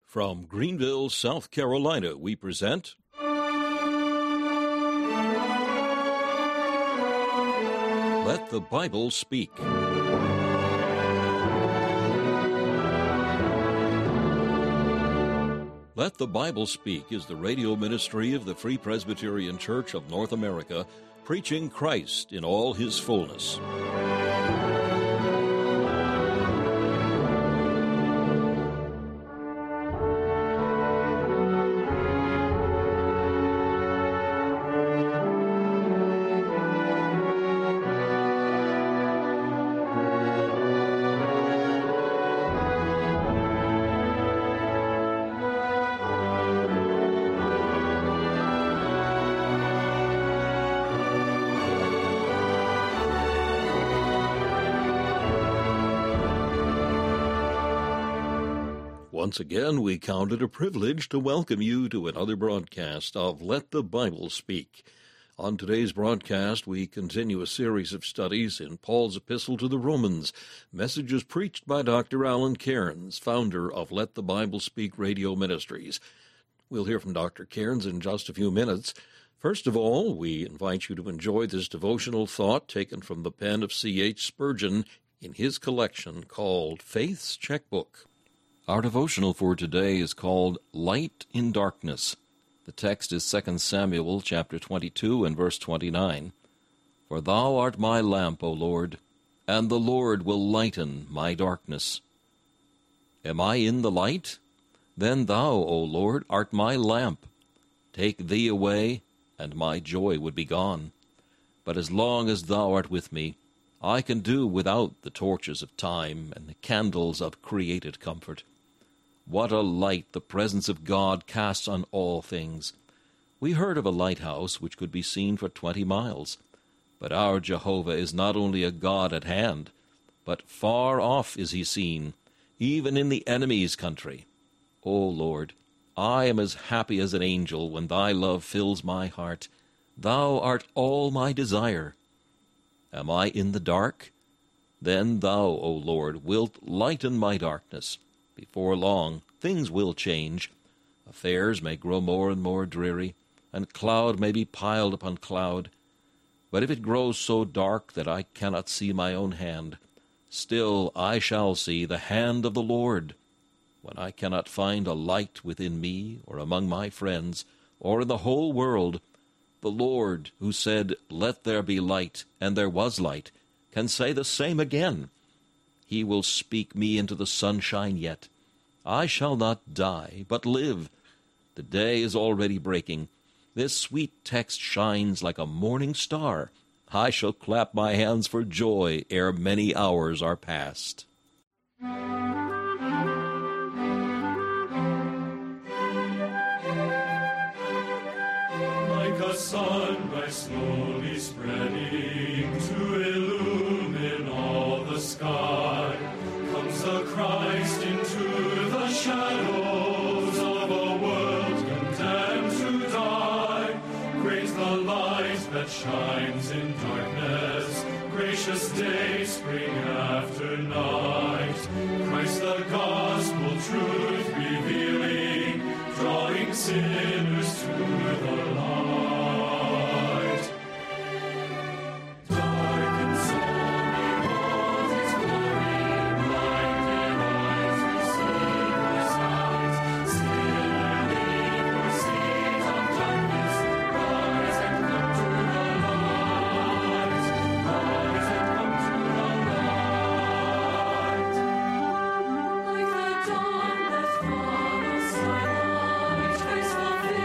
From Greenville, South Carolina, we present Let the Bible Speak. Let the Bible Speak is the radio ministry of the Free Presbyterian Church of North America, preaching Christ in all his fullness. Once again, we count it a privilege to welcome you to another broadcast of Let the Bible Speak. On today's broadcast, we continue a series of studies in Paul's epistle to the Romans, messages preached by Dr. Alan Cairns, founder of Let the Bible Speak Radio Ministries. We'll hear from Dr. Cairns in just a few minutes. First of all, we invite you to enjoy this devotional thought taken from the pen of C.H. Spurgeon in his collection called Faith's Checkbook. Our devotional for today is called Light in Darkness. The text is 2 Samuel chapter 22 and verse 29. For thou art my lamp, O Lord, and the Lord will lighten my darkness. Am I in the light? Then thou, O Lord, art my lamp. Take thee away, and my joy would be gone. But as long as thou art with me, I can do without the torches of time and the candles of created comfort. What a light the presence of God casts on all things. We heard of a lighthouse which could be seen for 20 miles. But our Jehovah is not only a God at hand, but far off is he seen, even in the enemy's country. O Lord, I am as happy as an angel when thy love fills my heart. Thou art all my desire. Am I in the dark? Then thou, O Lord, wilt lighten my darkness. Before long, things will change. Affairs may grow more and more dreary, and cloud may be piled upon cloud. But if it grows so dark that I cannot see my own hand, still I shall see the hand of the Lord. When I cannot find a light within me, or among my friends, or in the whole world, the Lord, who said, Let there be light, and there was light, can say the same again. He will speak me into the sunshine yet. I shall not die, but live. The day is already breaking. This sweet text shines like a morning star. I shall clap my hands for joy ere many hours are past. Like a sunrise slowly spreading to illumine all the sky, comes the Christ into the shadows of a world condemned to die. Great the light that shines in darkness, gracious day, spring after night. Christ the gospel truth revealing, drawing sinners to the light. Like the dawn that follows sunlight, graceful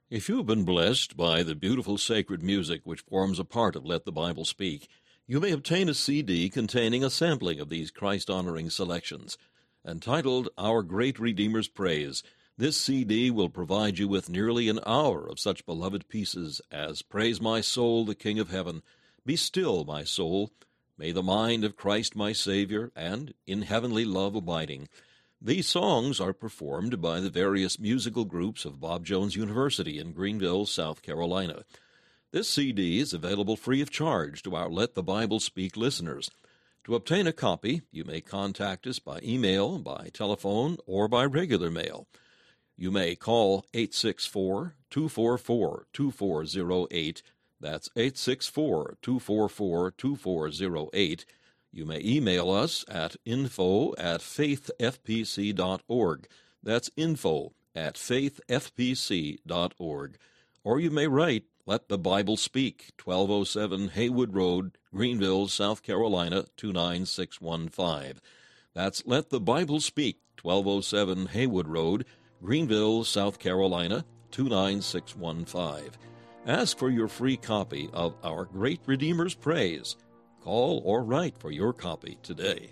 If you have been blessed by the beautiful sacred music which forms a part of Let the Bible Speak, you may obtain a CD containing a sampling of these Christ-honoring selections. Entitled Our Great Redeemer's Praise, this CD will provide you with nearly an hour of such beloved pieces as Praise My Soul, the King of Heaven, Be Still, My Soul, May the Mind of Christ My Savior, and In Heavenly Love Abiding. These songs are performed by the various musical groups of Bob Jones University in Greenville, South Carolina. This CD is available free of charge to our Let the Bible Speak listeners. To obtain a copy, you may contact us by email, by telephone, or by regular mail. You may call 864-244-2408. That's 864-244-2408. You may email us at info@faithfpc.org. That's info@faithfpc.org. Or you may write Let the Bible Speak, 1207 Haywood Road, Greenville, South Carolina, 29615. That's Let the Bible Speak, 1207 Haywood Road, Greenville, South Carolina, 29615. Ask for your free copy of Our Great Redeemer's Praise. Call or write for your copy today.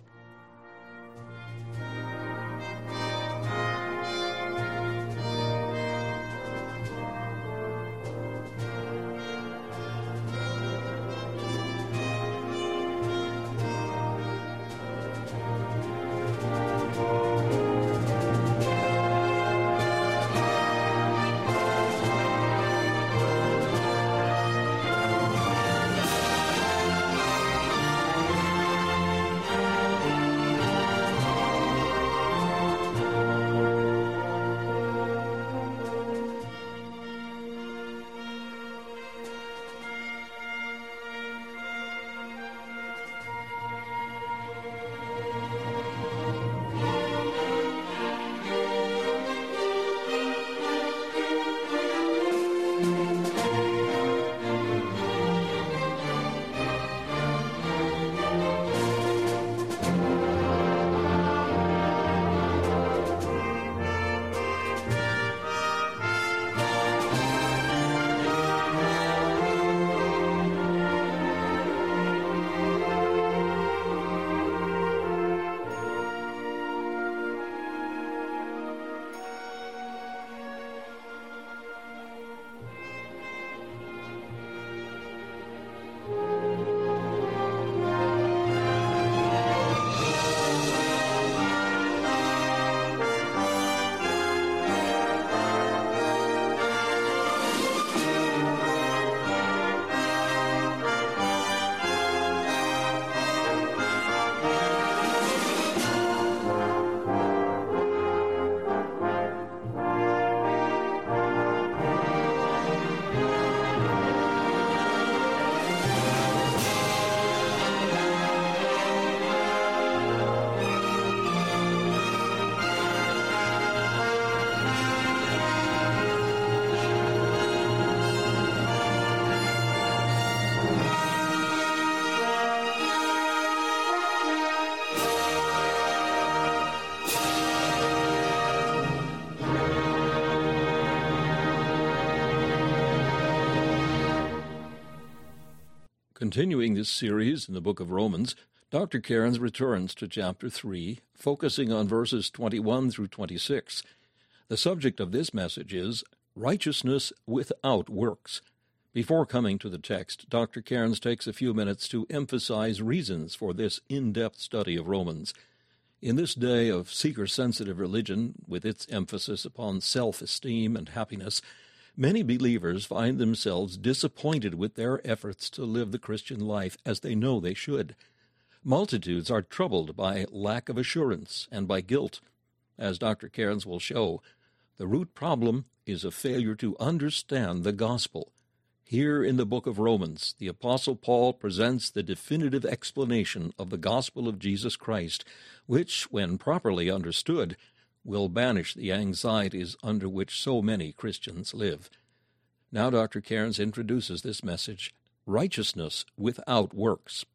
Continuing this series in the book of Romans, Dr. Cairns returns to chapter 3, focusing on verses 21 through 26. The subject of this message is righteousness without works. Before coming to the text, Dr. Cairns takes a few minutes to emphasize reasons for this in-depth study of Romans. In this day of seeker-sensitive religion, with its emphasis upon self-esteem and happiness, many believers find themselves disappointed with their efforts to live the Christian life as they know they should. Multitudes are troubled by lack of assurance and by guilt. As Dr. Cairns will show, the root problem is a failure to understand the gospel. Here in the book of Romans, the Apostle Paul presents the definitive explanation of the gospel of Jesus Christ, which, when properly understood, will banish the anxieties under which so many Christians live. Now Dr. Cairns introduces this message, Righteousness Without Works.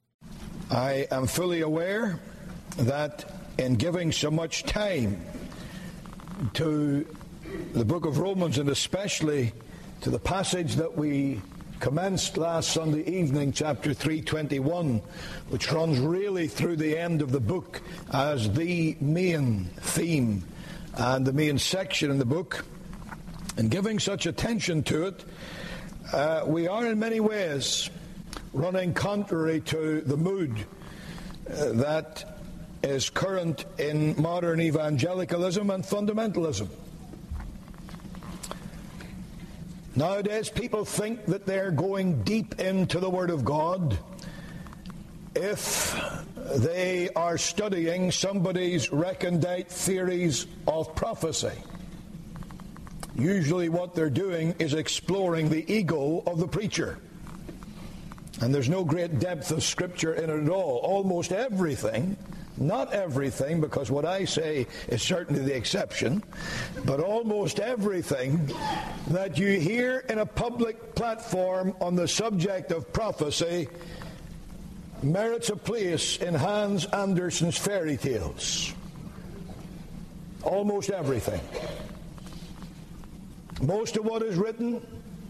I am fully aware that in giving so much time to the book of Romans, and especially to the passage that we commenced last Sunday evening, chapter 321, which runs really through the end of the book as the main theme and the main section in the book. And giving such attention to it, we are in many ways running contrary to the mood that is current in modern evangelicalism and fundamentalism. Nowadays, people think that they're going deep into the Word of God if they are studying somebody's recondite theories of prophecy. Usually what they're doing is exploring the ego of the preacher. And there's no great depth of Scripture in it at all. Almost everything, not everything, because what I say is certainly the exception, but almost everything that you hear in a public platform on the subject of prophecy merits a place in Hans Andersen's fairy tales. Almost everything. Most of what is written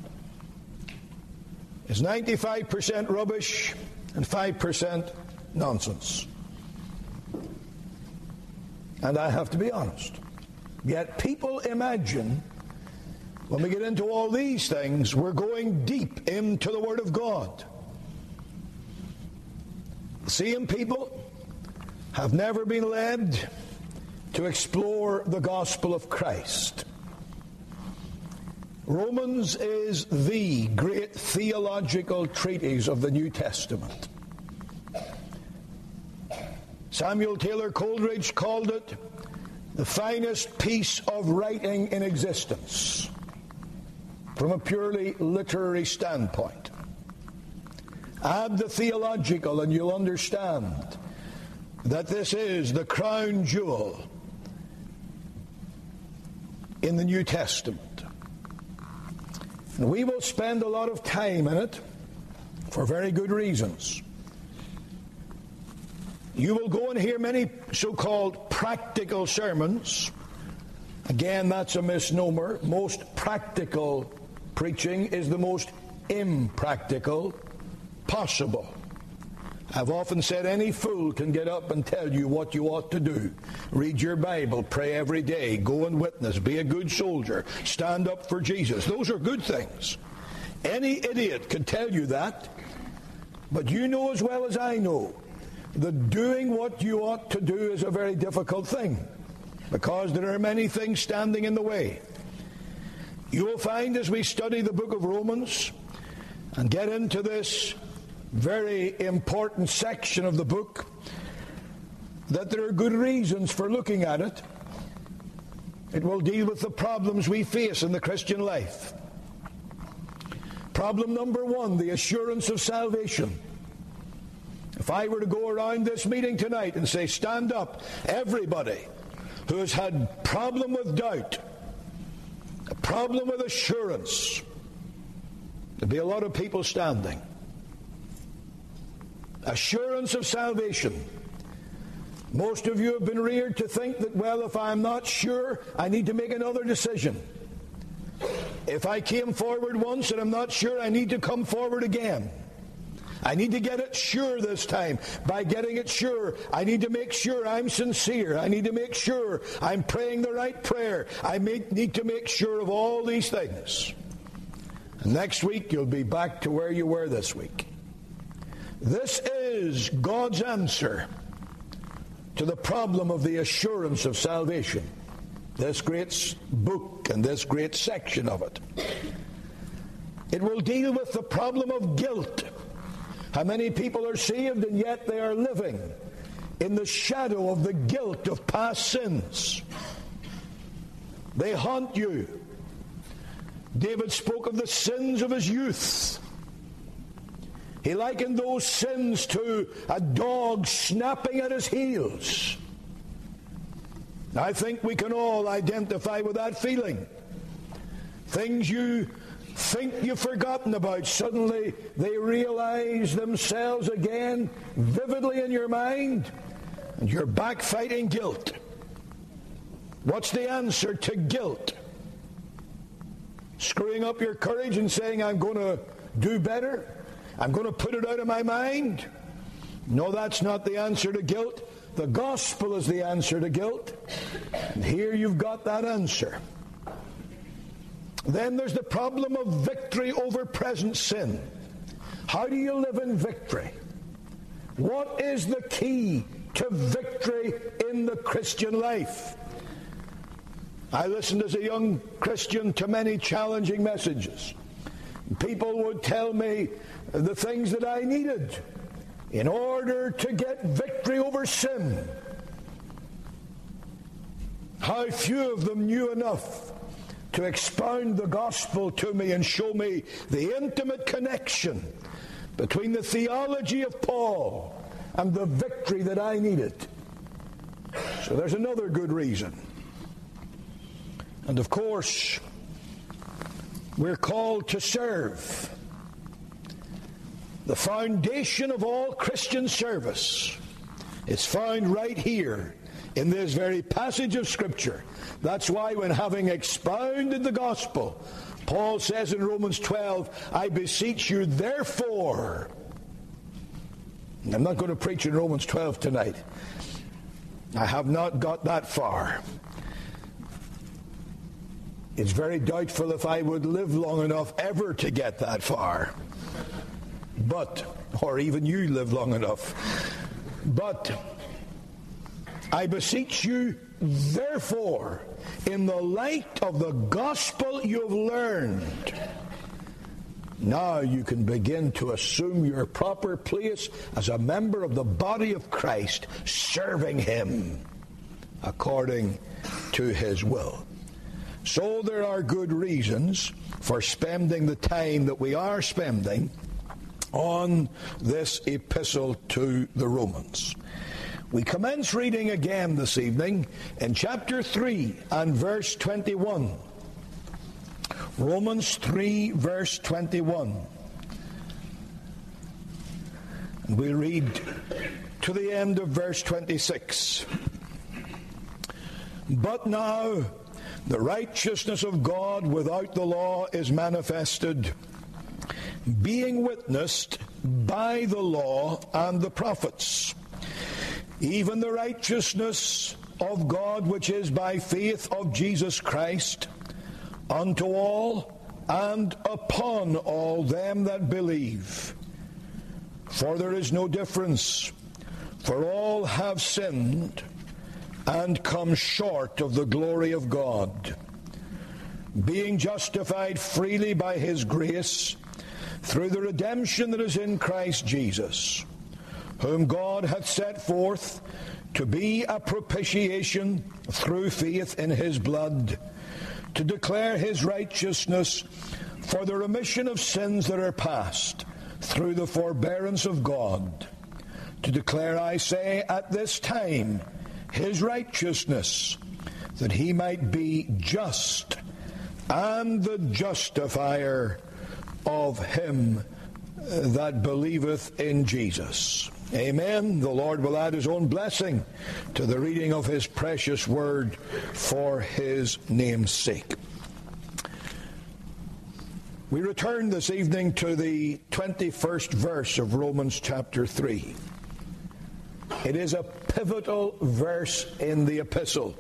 is 95% rubbish and 5% nonsense. And I have to be honest. Yet people imagine when we get into all these things, we're going deep into the Word of God. Seeing people have never been led to explore the gospel of Christ. Romans is the great theological treatise of the New Testament. Samuel Taylor Coleridge called it the finest piece of writing in existence from a purely literary standpoint. Add the theological and you'll understand that this is the crown jewel in the New Testament. And we will spend a lot of time in it for very good reasons. You will go and hear many so-called practical sermons. Again, that's a misnomer. Most practical preaching is the most impractical possible. I've often said any fool can get up and tell you what you ought to do. Read your Bible, pray every day, go and witness, be a good soldier, stand up for Jesus. Those are good things. Any idiot can tell you that. But you know as well as I know that doing what you ought to do is a very difficult thing, because there are many things standing in the way. You will find as we study the book of Romans and get into this very important section of the book that there are good reasons for looking at it. It will deal with the problems we face in the Christian life. Problem number one, the assurance of salvation. If I were to go around this meeting tonight and say, stand up, everybody who has had problem with doubt, a problem with assurance, there'd be a lot of people standing. Assurance of salvation. Most of you have been reared to think that, well, if I'm not sure, I need to make another decision. If I came forward once and I'm not sure, I need to come forward again. I need to get it sure this time. By getting it sure, I need to make sure I'm sincere. I need to make sure I'm praying the right prayer. I need to make sure of all these things. And next week, you'll be back to where you were this week. This is God's answer to the problem of the assurance of salvation. This great book and this great section of it. It will deal with the problem of guilt. How many people are saved and yet they are living in the shadow of the guilt of past sins? They haunt you. David spoke of the sins of his youth. He likened those sins to a dog snapping at his heels. I think we can all identify with that feeling. Things you think you've forgotten about, suddenly they realize themselves again vividly in your mind, and you're back fighting guilt. What's the answer to guilt? screwing up your courage and saying, I'm going to do better, I'm going to put it out of my mind. No, that's not the answer to guilt. The gospel is the answer to guilt. And here you've got that answer. Then there's the problem of victory over present sin. How do you live in victory? What is the key to victory in the Christian life? I listened as a young Christian to many challenging messages. People would tell me the things that I needed in order to get victory over sin. How few of them knew enough to expound the gospel to me and show me the intimate connection between the theology of Paul and the victory that I needed. So there's another good reason. And of course, we're called to serve. The foundation of all Christian service is found right here in this very passage of Scripture. That's why when having expounded the gospel, Paul says in Romans 12, I beseech you therefore. I'm not going to preach in Romans 12 tonight. I have not got that far. It's very doubtful if I would live long enough ever to get that far. Or even you live long enough. But I beseech you, therefore, in the light of the gospel you've learned, now you can begin to assume your proper place as a member of the body of Christ, serving Him according to His will. So there are good reasons for spending the time that we are spending on this epistle to the Romans. We commence reading again this evening in chapter 3 and verse 21. Romans 3 verse 21. And we read to the end of verse 26. But now the righteousness of God without the law is manifested, being witnessed by the law and the prophets, even the righteousness of God which is by faith of Jesus Christ, unto all and upon all them that believe. For there is no difference, for all have sinned and come short of the glory of God, being justified freely by His grace, through the redemption that is in Christ Jesus, whom God hath set forth to be a propitiation through faith in His blood, to declare His righteousness for the remission of sins that are past, through the forbearance of God, to declare, I say, at this time, His righteousness, that He might be just and the justifier of him that believeth in Jesus. Amen. The Lord will add His own blessing to the reading of His precious word for His name's sake. We return this evening to the 21st verse of Romans chapter 3. It is a pivotal verse in the epistle.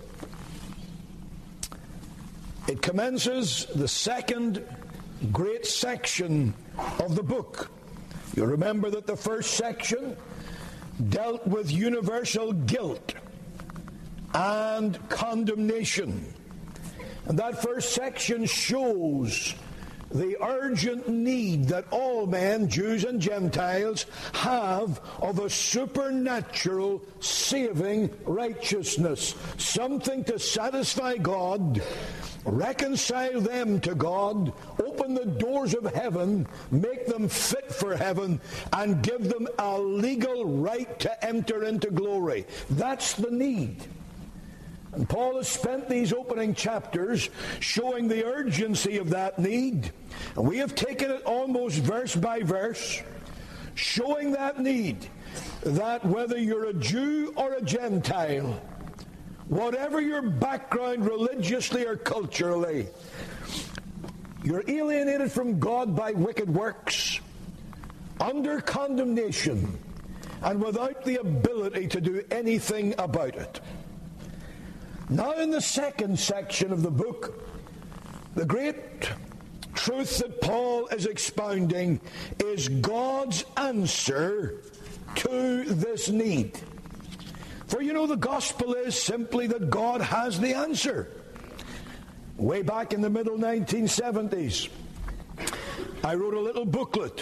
It commences the second great section of the book. You remember that the first section dealt with universal guilt and condemnation. And that first section shows the urgent need that all men, Jews and Gentiles, have of a supernatural saving righteousness. Something to satisfy God, reconcile them to God, open the doors of heaven, make them fit for heaven, and give them a legal right to enter into glory. That's the need. And Paul has spent these opening chapters showing the urgency of that need. And we have taken it almost verse by verse, showing that need, that whether you're a Jew or a Gentile, whatever your background religiously or culturally, You're alienated from God by wicked works, under condemnation, and without the ability to do anything about it. Now, in the second section of the book, the great truth that Paul is expounding is God's answer to this need. For you know, the gospel is simply that God has the answer. Way back in the middle 1970s, I wrote a little booklet.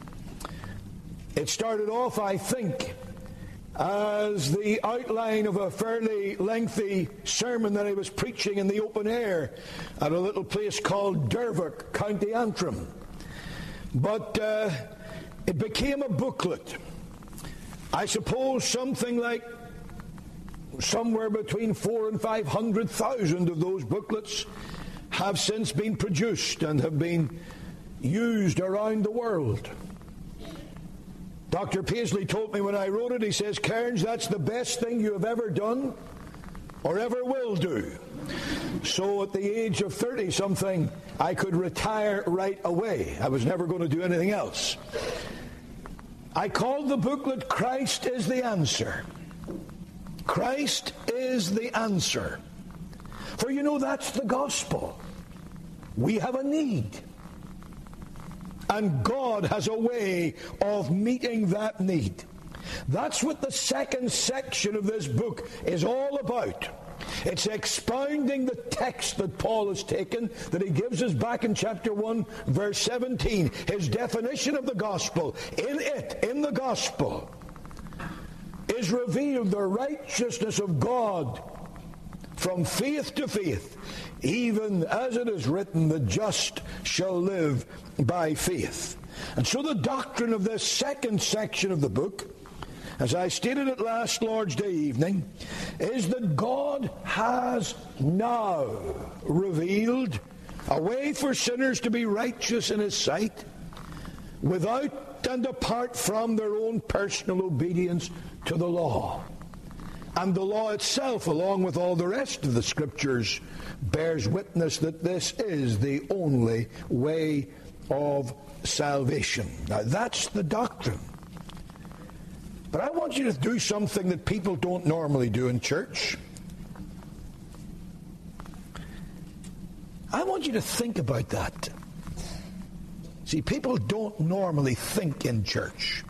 It started off, I think, as the outline of a fairly lengthy sermon that I was preaching in the open air at a little place called Dervock, County Antrim. But it became a booklet. I suppose something like somewhere between 400,000 and 500,000 of those booklets have since been produced and have been used around the world. Dr. Paisley told me when I wrote it, he says, "Cairns, that's the best thing you have ever done or ever will do." So at the age of 30-something, I could retire right away. I was never going to do anything else. I called the booklet, "Christ is the Answer." Christ is the answer. For you know, that's the gospel. We have a need. And God has a way of meeting that need. That's what the second section of this book is all about. It's expounding the text that Paul has taken, that he gives us back in chapter 1, verse 17, his definition of the gospel. In it, in the gospel, is revealed the righteousness of God from faith to faith, even as it is written, the just shall live by faith. And so the doctrine of this second section of the book, as I stated it last Lord's Day evening, is that God has now revealed a way for sinners to be righteous in his sight without and apart from their own personal obedience to the law. And the law itself, along with all the rest of the scriptures, bears witness that this is the only way of salvation. Now, that's the doctrine. But I want you to do something that people don't normally do in church. I want you to think about that. See, people don't normally think in church.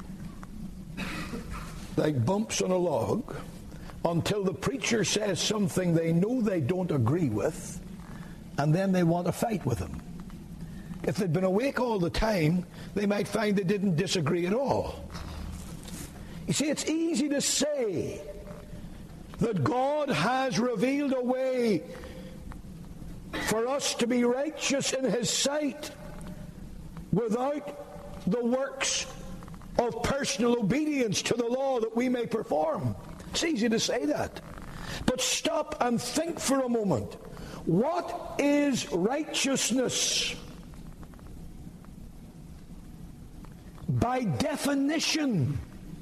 Like bumps on a log, until the preacher says something they know they don't agree with, and then they want to fight with him. If they'd been awake all the time, they might find they didn't disagree at all. You see, it's easy to say that God has revealed a way for us to be righteous in his sight without the works of personal obedience to the law that we may perform. It's easy to say that. But stop and think for a moment. What is righteousness? By definition,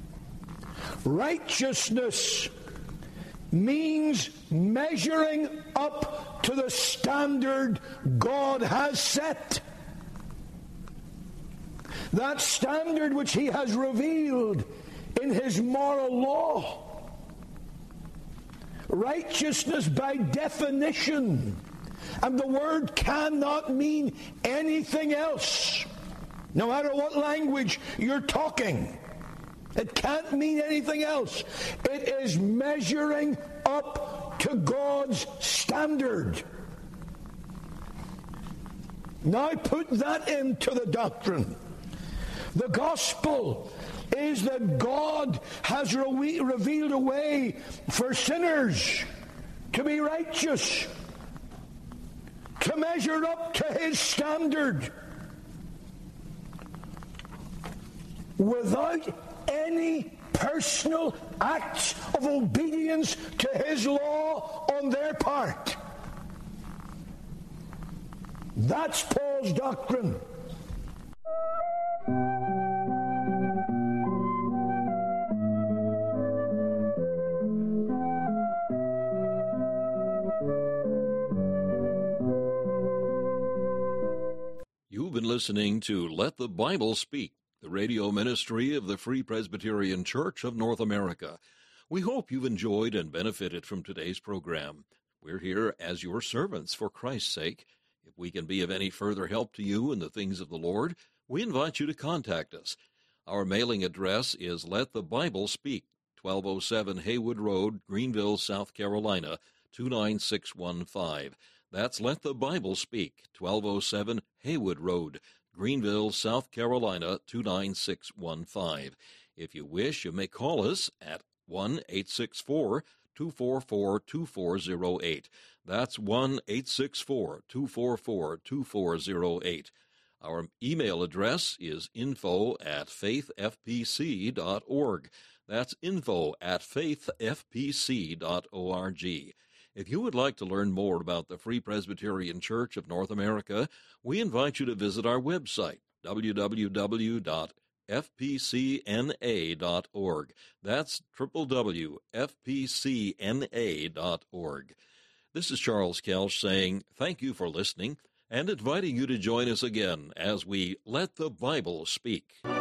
righteousness means measuring up to the standard God has set. That standard which he has revealed in his moral law. Righteousness by definition. And the word cannot mean anything else. No matter what language you're talking, it can't mean anything else. It is measuring up to God's standard. Now put that into the doctrine. The gospel is that God has revealed a way for sinners to be righteous, to measure up to his standard, without any personal acts of obedience to his law on their part. That's Paul's doctrine. listening to Let the Bible Speak, the radio ministry of the Free Presbyterian Church of North America. We hope you've enjoyed and benefited from today's program. We're here as your servants for Christ's sake. If we can be of any further help to you in the things of the Lord, we invite you to contact us. Our mailing address is Let the Bible Speak, 1207 Haywood Road, Greenville, South Carolina, 29615. That's Let the Bible Speak, 1207 Haywood Road, Greenville, South Carolina, 29615. If you wish, you may call us at 1-864-244-2408. That's 1-864-244-2408. Our email address is info@faithfpc.org. That's info@faithfpc.org. If you would like to learn more about the Free Presbyterian Church of North America, we invite you to visit our website, www.fpcna.org. That's www.fpcna.org. This is Charles Kelch saying thank you for listening and inviting you to join us again as we Let the Bible Speak.